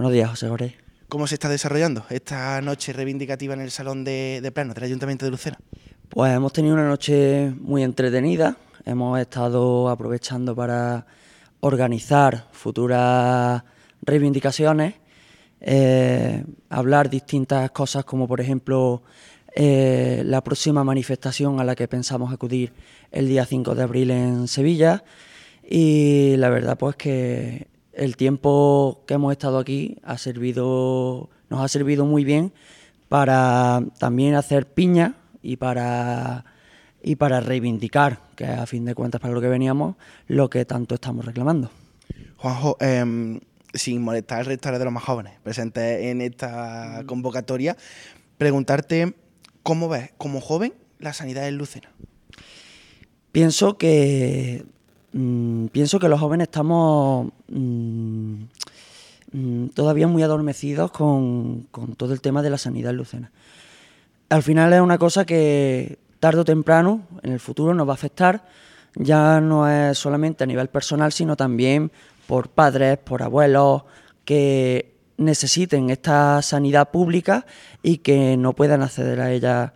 Buenos días, José Jorge. ¿Cómo se está desarrollando esta noche reivindicativa en el Salón de Plenos del Ayuntamiento de Lucena? Pues hemos tenido una noche muy entretenida. Hemos estado aprovechando para organizar futuras reivindicaciones, hablar distintas cosas como por ejemplo la próxima manifestación a la que pensamos acudir el día 5 de abril en Sevilla. Y la verdad pues que el tiempo que hemos estado aquí nos ha servido muy bien para también hacer piña y para reivindicar, que a fin de cuentas para lo que veníamos, lo que tanto estamos reclamando. Juanjo, sin molestar al resto de los más jóvenes presentes en esta convocatoria, preguntarte cómo ves como joven la sanidad en Lucena. Pienso que los jóvenes estamos todavía muy adormecidos con todo el tema de la sanidad en Lucena. Al final es una cosa que tarde o temprano, en el futuro, nos va a afectar. Ya no es solamente a nivel personal, sino también por padres, por abuelos, que necesiten esta sanidad pública y que no puedan acceder a ella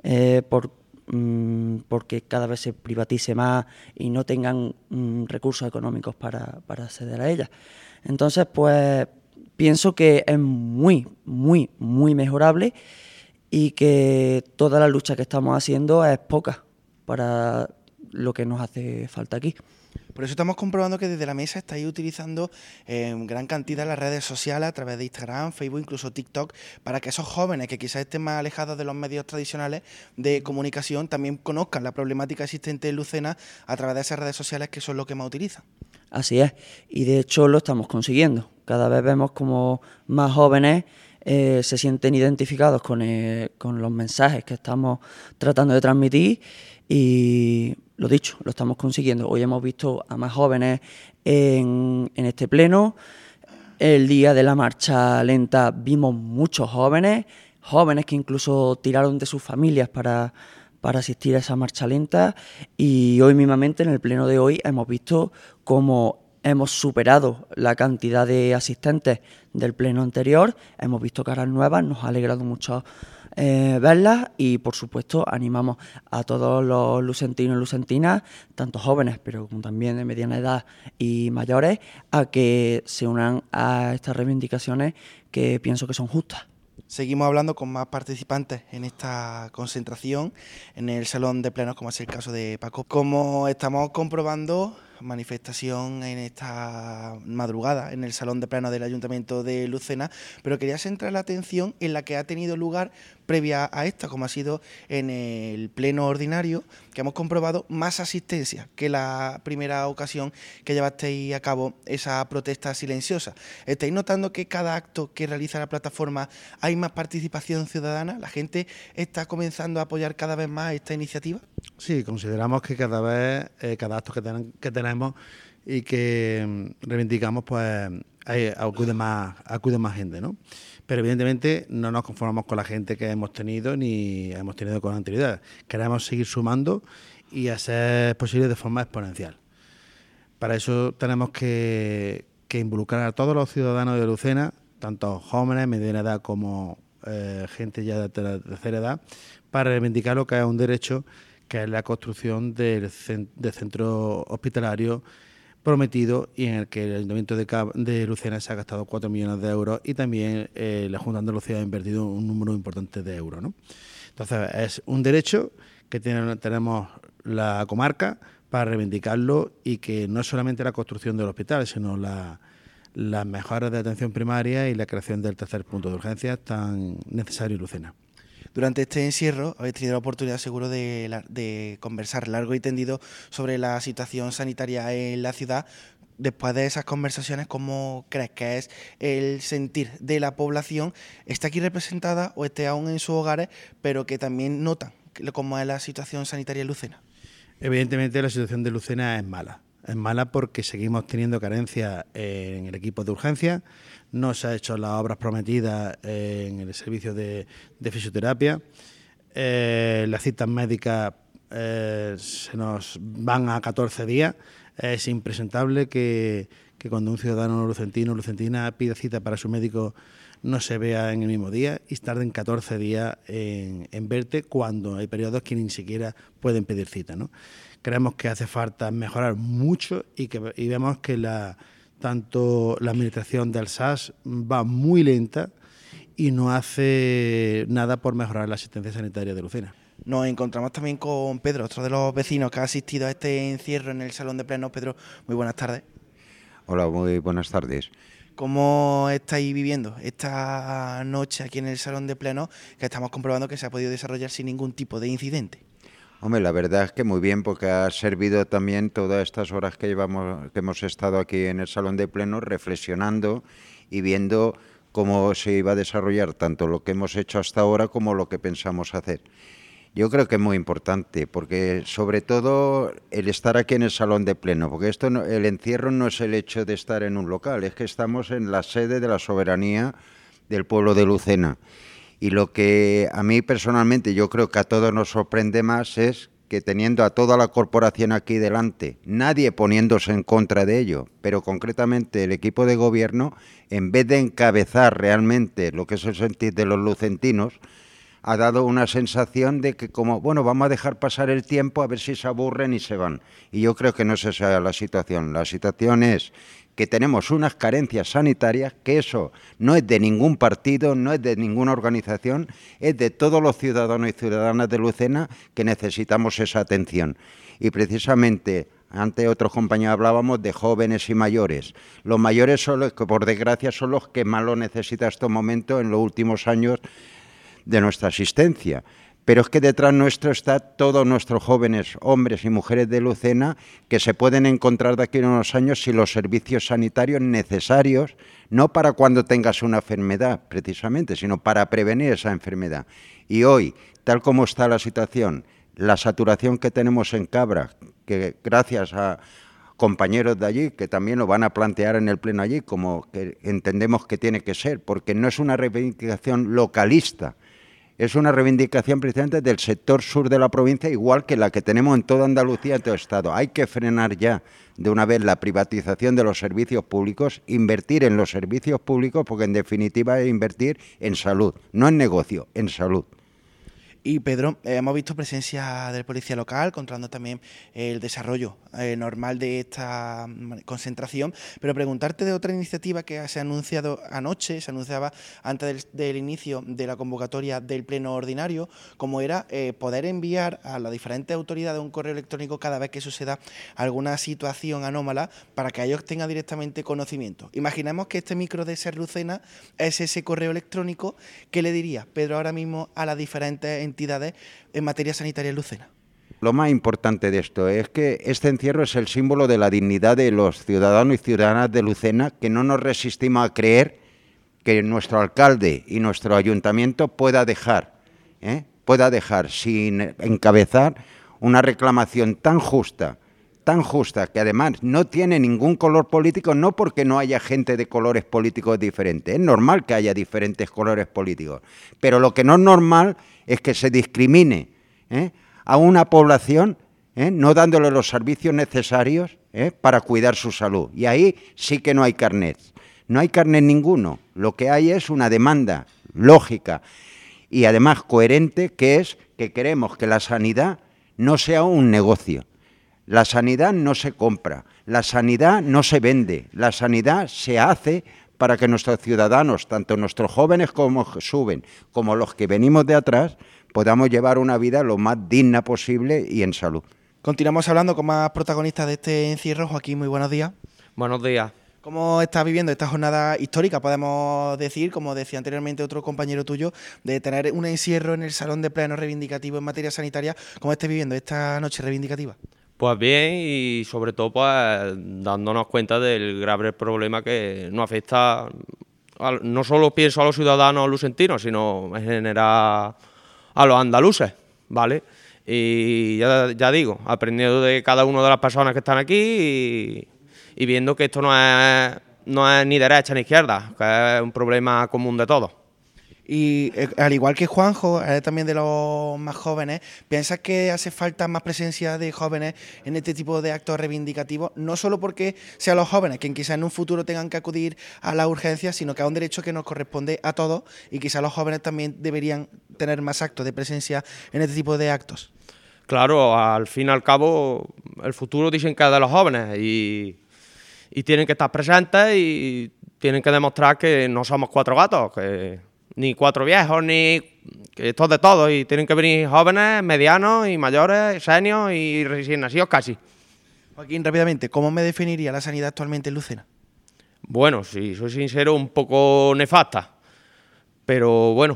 porque cada vez se privatice más y no tengan recursos económicos para acceder a ella. Entonces, pues pienso que es muy, muy, muy mejorable y que toda la lucha que estamos haciendo es poca para lo que nos hace falta aquí. Por eso estamos comprobando que desde la mesa estáis utilizando en gran cantidad las redes sociales a través de Instagram, Facebook, incluso TikTok, para que esos jóvenes que quizás estén más alejados de los medios tradicionales de comunicación también conozcan la problemática existente en Lucena a través de esas redes sociales que son lo que más utilizan. Así es, y de hecho lo estamos consiguiendo. Cada vez vemos como más jóvenes se sienten identificados con los mensajes que estamos tratando de transmitir y lo dicho, lo estamos consiguiendo. Hoy hemos visto a más jóvenes en este pleno. El día de la marcha lenta vimos muchos jóvenes que incluso tiraron de sus familias para asistir a esa marcha lenta, y hoy mismamente en el pleno de hoy hemos visto cómo hemos superado la cantidad de asistentes del pleno anterior, hemos visto caras nuevas, nos ha alegrado mucho verlas y por supuesto animamos a todos los lucentinos y lucentinas, tanto jóvenes pero como también de mediana edad y mayores, a que se unan a estas reivindicaciones que pienso que son justas. Seguimos hablando con más participantes en esta concentración en el Salón de Plenos, como es el caso de Paco. Como estamos comprobando, manifestación en esta madrugada en el Salón de Plenos del Ayuntamiento de Lucena, pero quería centrar la atención en la que ha tenido lugar previa a esta, como ha sido en el pleno ordinario, que hemos comprobado más asistencia que la primera ocasión que llevasteis a cabo esa protesta silenciosa. ¿Estáis notando que cada acto que realiza la plataforma hay más participación ciudadana? ¿La gente está comenzando a apoyar cada vez más esta iniciativa? Sí, consideramos que cada vez, cada acto que tenemos y que reivindicamos, pues acude más gente, ¿no? Pero evidentemente no nos conformamos con la gente que hemos tenido ni hemos tenido con anterioridad. Queremos seguir sumando y a ser posible de forma exponencial. Para eso tenemos que involucrar a todos los ciudadanos de Lucena, tanto jóvenes, mediana edad como gente ya de tercera edad, para reivindicar lo que es un derecho, que es la construcción del centro hospitalario prometido y en el que el Ayuntamiento de Lucena se ha gastado 4 millones de euros y también la Junta de Andalucía ha invertido un número importante de euros, ¿no? Entonces es un derecho que tenemos la comarca para reivindicarlo y que no es solamente la construcción del hospital, sino las mejoras de atención primaria y la creación del tercer punto de urgencia tan necesario en Lucena. Durante este encierro habéis tenido la oportunidad seguro de conversar largo y tendido sobre la situación sanitaria en la ciudad. Después de esas conversaciones, ¿cómo crees que es el sentir de la población? ¿Está aquí representada o esté aún en sus hogares, pero que también notan cómo es la situación sanitaria en Lucena? Evidentemente la situación de Lucena es mala. Es mala porque seguimos teniendo carencias en el equipo de urgencia, no se han hecho las obras prometidas en el servicio de fisioterapia, las citas médicas se nos van a 14 días, es impresentable que que cuando un ciudadano lucentino o lucentina pide cita para su médico no se vea en el mismo día y tarden 14 días en verte, cuando hay periodos que ni siquiera pueden pedir cita, ¿no? Creemos que hace falta mejorar mucho y vemos que tanto la administración del SAS va muy lenta y no hace nada por mejorar la asistencia sanitaria de Lucena. Nos encontramos también con Pedro, otro de los vecinos que ha asistido a este encierro en el Salón de Plenos. Pedro, muy buenas tardes. Hola, muy buenas tardes. ¿Cómo estáis viviendo esta noche aquí en el Salón de Plenos, que estamos comprobando que se ha podido desarrollar sin ningún tipo de incidente? Hombre, la verdad es que muy bien, porque ha servido también todas estas horas que hemos estado aquí en el Salón de Plenos reflexionando y viendo cómo se iba a desarrollar tanto lo que hemos hecho hasta ahora como lo que pensamos hacer. Yo creo que es muy importante, porque sobre todo el estar aquí en el Salón de Pleno, porque el encierro no es el hecho de estar en un local, es que estamos en la sede de la soberanía del pueblo de Lucena. Y lo que a mí personalmente, yo creo que a todos nos sorprende más, es que teniendo a toda la corporación aquí delante, nadie poniéndose en contra de ello, pero concretamente el equipo de gobierno, en vez de encabezar realmente lo que es el sentir de los lucentinos, ha dado una sensación de que como, bueno, vamos a dejar pasar el tiempo a ver si se aburren y se van. Y yo creo que no es esa la situación. La situación es que tenemos unas carencias sanitarias, que eso no es de ningún partido, no es de ninguna organización, es de todos los ciudadanos y ciudadanas de Lucena que necesitamos esa atención. Y precisamente, antes otros compañeros hablábamos de jóvenes y mayores. Los mayores son los que, por desgracia, son los que más lo necesitan en estos momentos, en los últimos años de nuestra asistencia, pero es que detrás nuestro está todos nuestros jóvenes, hombres y mujeres de Lucena, que se pueden encontrar de aquí a unos años sin los servicios sanitarios necesarios, no para cuando tengas una enfermedad precisamente, sino para prevenir esa enfermedad. Y hoy, tal como está la situación, la saturación que tenemos en Cabra, que gracias a compañeros de allí, que también lo van a plantear en el pleno allí, como que entendemos que tiene que ser, porque no es una reivindicación localista, es una reivindicación precisamente del sector sur de la provincia, igual que la que tenemos en toda Andalucía, en todo el Estado. Hay que frenar ya de una vez la privatización de los servicios públicos, invertir en los servicios públicos, porque en definitiva es invertir en salud, no en negocio, en salud. Y Pedro, hemos visto presencia del policía local, controlando también el desarrollo normal de esta concentración, pero preguntarte de otra iniciativa que se ha anunciado anoche, se anunciaba antes del inicio de la convocatoria del pleno ordinario, como era poder enviar a las diferentes autoridades un correo electrónico cada vez que suceda alguna situación anómala, para que ellos tengan directamente conocimiento. Imaginemos que este micro de Ser Lucena es ese correo electrónico. ¿Qué le diría Pedro ahora mismo a las diferentes entidades en materia sanitaria en Lucena? Lo más importante de esto es que este encierro es el símbolo de la dignidad de los ciudadanos y ciudadanas de Lucena, que no nos resistimos a creer que nuestro alcalde y nuestro ayuntamiento pueda dejar sin encabezar una reclamación tan justa, que además no tiene ningún color político, no porque no haya gente de colores políticos diferentes, es normal que haya diferentes colores políticos, pero lo que no es normal es que se discrimine a una población no dándole los servicios necesarios para cuidar su salud. Y ahí sí que no hay carnet ninguno, lo que hay es una demanda lógica y además coherente, que es que queremos que la sanidad no sea un negocio. La sanidad no se compra, la sanidad no se vende, la sanidad se hace para que nuestros ciudadanos, tanto nuestros jóvenes como suben, como los que venimos de atrás, podamos llevar una vida lo más digna posible y en salud. Continuamos hablando con más protagonistas de este encierro. Joaquín, muy buenos días. Buenos días. ¿Cómo estás viviendo esta jornada histórica, podemos decir, como decía anteriormente otro compañero tuyo, de tener un encierro en el Salón de Plenos reivindicativo en materia sanitaria? ¿Cómo estás viviendo esta noche reivindicativa? Pues bien, y sobre todo pues dándonos cuenta del grave problema que nos afecta, no solo pienso a los ciudadanos lucentinos, sino en general a los andaluces, ¿vale? Y ya digo, aprendiendo de cada una de las personas que están aquí y viendo que esto no es ni derecha ni izquierda, que es un problema común de todos. Y al igual que Juanjo, también de los más jóvenes, ¿piensas que hace falta más presencia de jóvenes en este tipo de actos reivindicativos? No solo porque sean los jóvenes quien quizás en un futuro tengan que acudir a la urgencia, sino que es un derecho que nos corresponde a todos y quizás los jóvenes también deberían tener más actos de presencia en este tipo de actos. Claro, al fin y al cabo, el futuro dicen que es de los jóvenes y tienen que estar presentes y tienen que demostrar que no somos cuatro gatos, que ni cuatro viejos, ni que esto es de todo, y tienen que venir jóvenes, medianos y mayores, seniors y recién nacidos casi. Joaquín, rápidamente, ¿cómo me definiría la sanidad actualmente en Lucena? Bueno, si soy sincero, un poco nefasta, pero bueno,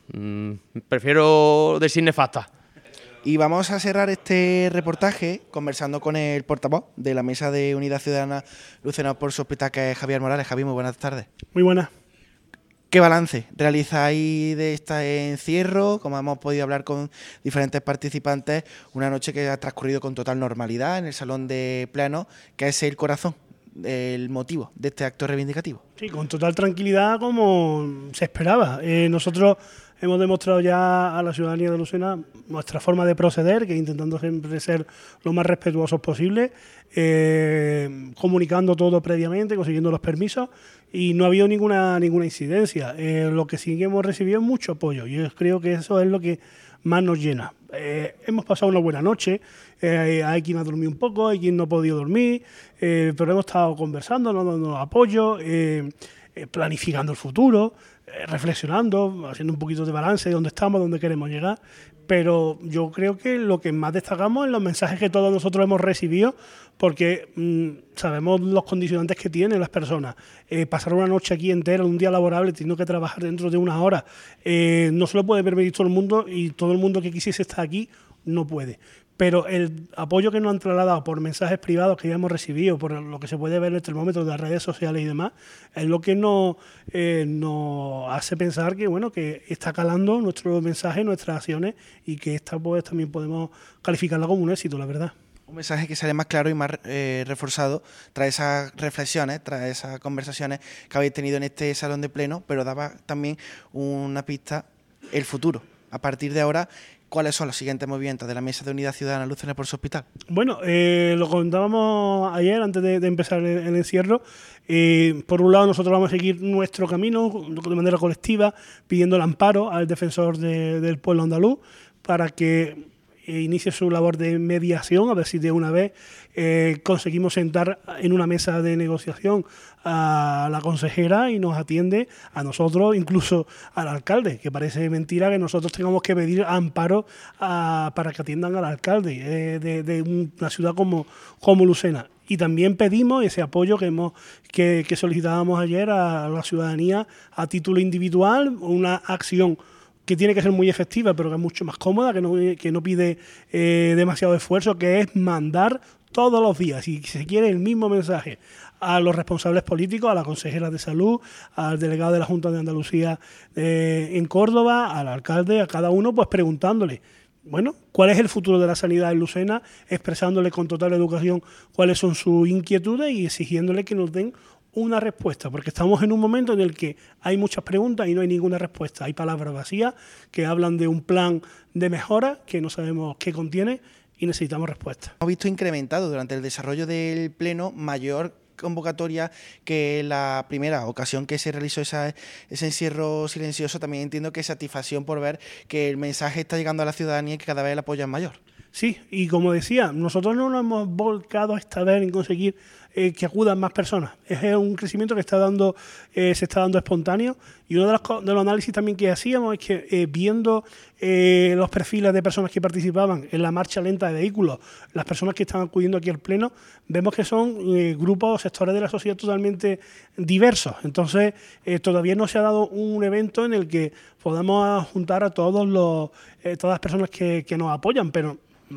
prefiero decir nefasta. Y vamos a cerrar este reportaje conversando con el portavoz de la Mesa de Unidad Ciudadana Lucena por su Hospital, que es Javier Morales. Javier, muy buenas tardes. Muy buenas. ¿Qué balance realizáis de este encierro? Como hemos podido hablar con diferentes participantes, una noche que ha transcurrido con total normalidad en el Salón de Plenos, que es el corazón, el motivo de este acto reivindicativo. Sí, con total tranquilidad como se esperaba. Nosotros hemos demostrado ya a la ciudadanía de Lucena nuestra forma de proceder, que intentando siempre ser lo más respetuosos posible, comunicando todo previamente, consiguiendo los permisos, y no ha habido ninguna incidencia. Lo que sí que hemos recibido es mucho apoyo, y yo creo que eso es lo que más nos llena. Hemos pasado una buena noche, hay quien ha dormido un poco, hay quien no ha podido dormir, pero hemos estado conversando, dándonos apoyo, planificando el futuro, reflexionando, haciendo un poquito de balance de dónde estamos, dónde queremos llegar. Pero yo creo que lo que más destacamos es los mensajes que todos nosotros hemos recibido, porque sabemos los condicionantes que tienen las personas. Pasar una noche aquí entera, un día laborable, teniendo que trabajar dentro de unas horas, no se lo puede permitir todo el mundo, y todo el mundo que quisiese estar aquí no puede. Pero el apoyo que nos han trasladado por mensajes privados que ya hemos recibido, por lo que se puede ver en el termómetro de las redes sociales y demás, es lo que nos hace pensar que bueno, que está calando nuestro mensaje, nuestras acciones, y que esta pues también podemos calificarla como un éxito, la verdad. Un mensaje que sale más claro y más reforzado tras esas reflexiones, tras esas conversaciones que habéis tenido en este salón de pleno, pero daba también una pista, el futuro. A partir de ahora, ¿cuáles son los siguientes movimientos de la Mesa de Unidad Ciudadana Lucena por su Hospital? Bueno, lo contábamos ayer antes de empezar el encierro. Por un lado, nosotros vamos a seguir nuestro camino de manera colectiva, pidiendo el amparo al defensor del pueblo andaluz para que inicie su labor de mediación, a ver si de una vez conseguimos sentar en una mesa de negociación a la consejera y nos atiende a nosotros, incluso al alcalde, que parece mentira que nosotros tengamos que pedir amparo para que atiendan al alcalde de una ciudad como Lucena. Y también pedimos ese apoyo que solicitábamos ayer a la ciudadanía a título individual, una acción que tiene que ser muy efectiva, pero que es mucho más cómoda, que no pide demasiado esfuerzo, que es mandar todos los días, si se quiere, el mismo mensaje a los responsables políticos, a la consejera de salud, al delegado de la Junta de Andalucía en Córdoba, al alcalde, a cada uno, pues preguntándole, bueno, ¿cuál es el futuro de la sanidad en Lucena? Expresándole con total educación cuáles son sus inquietudes y exigiéndole que nos den una respuesta, porque estamos en un momento en el que hay muchas preguntas y no hay ninguna respuesta. Hay palabras vacías que hablan de un plan de mejora que no sabemos qué contiene y necesitamos respuestas. Hemos visto incrementado durante el desarrollo del pleno mayor convocatoria que la primera ocasión que se realizó ese encierro silencioso. También entiendo que satisfacción por ver que el mensaje está llegando a la ciudadanía y que cada vez el apoyo es mayor. Sí, y como decía, nosotros no nos hemos volcado esta vez en conseguir que acudan más personas. Es un crecimiento que se está dando espontáneo, y uno de los análisis también que hacíamos es que viendo los perfiles de personas que participaban en la marcha lenta de vehículos, las personas que están acudiendo aquí al pleno, vemos que son grupos o sectores de la sociedad totalmente diversos. Entonces, todavía no se ha dado un evento en el que podamos juntar a todas las personas que nos apoyan, pero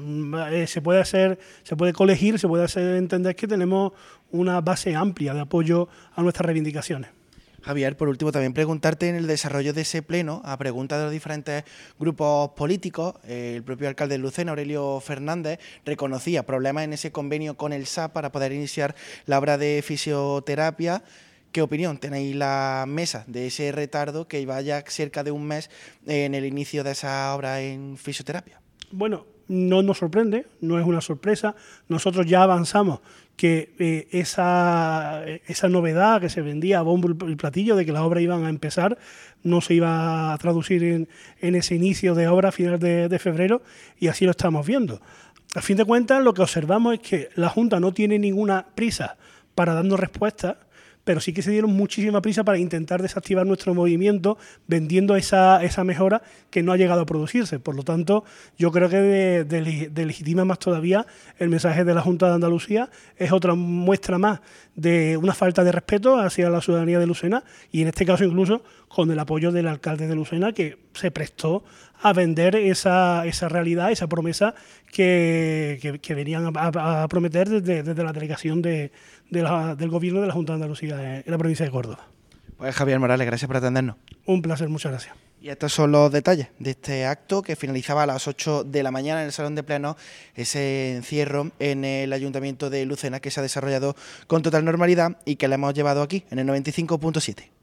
se puede colegir, se puede hacer entender que tenemos una base amplia de apoyo a nuestras reivindicaciones. Javier, por último, también preguntarte en el desarrollo de ese pleno, a pregunta de los diferentes grupos políticos, el propio alcalde de Lucena, Aurelio Fernández, reconocía problemas en ese convenio con el SAP para poder iniciar la obra de fisioterapia. ¿qué opinión tenéis la mesa de ese retardo que iba ya cerca de un mes en el inicio de esa obra en fisioterapia? Bueno, no nos sorprende, no es una sorpresa. Nosotros ya avanzamos que esa novedad que se vendía a bombo y platillo de que las obras iban a empezar no se iba a traducir en ese inicio de obra a finales de febrero, y así lo estamos viendo. A fin de cuentas, lo que observamos es que la Junta no tiene ninguna prisa para darnos respuestas, pero sí que se dieron muchísima prisa para intentar desactivar nuestro movimiento vendiendo esa mejora que no ha llegado a producirse. Por lo tanto, yo creo que de legitima más todavía el mensaje de la Junta de Andalucía. Es otra muestra más de una falta de respeto hacia la ciudadanía de Lucena, y en este caso incluso con el apoyo del alcalde de Lucena, que se prestó a vender esa realidad, esa promesa que venían a prometer desde la delegación del Gobierno de la Junta de Andalucía en la provincia de Córdoba. Pues Javier Morales, gracias por atendernos. Un placer, muchas gracias. Y estos son los detalles de este acto que finalizaba a las 8 de la mañana en el Salón de Plenos, ese encierro en el Ayuntamiento de Lucena que se ha desarrollado con total normalidad y que le hemos llevado aquí en el 95.7.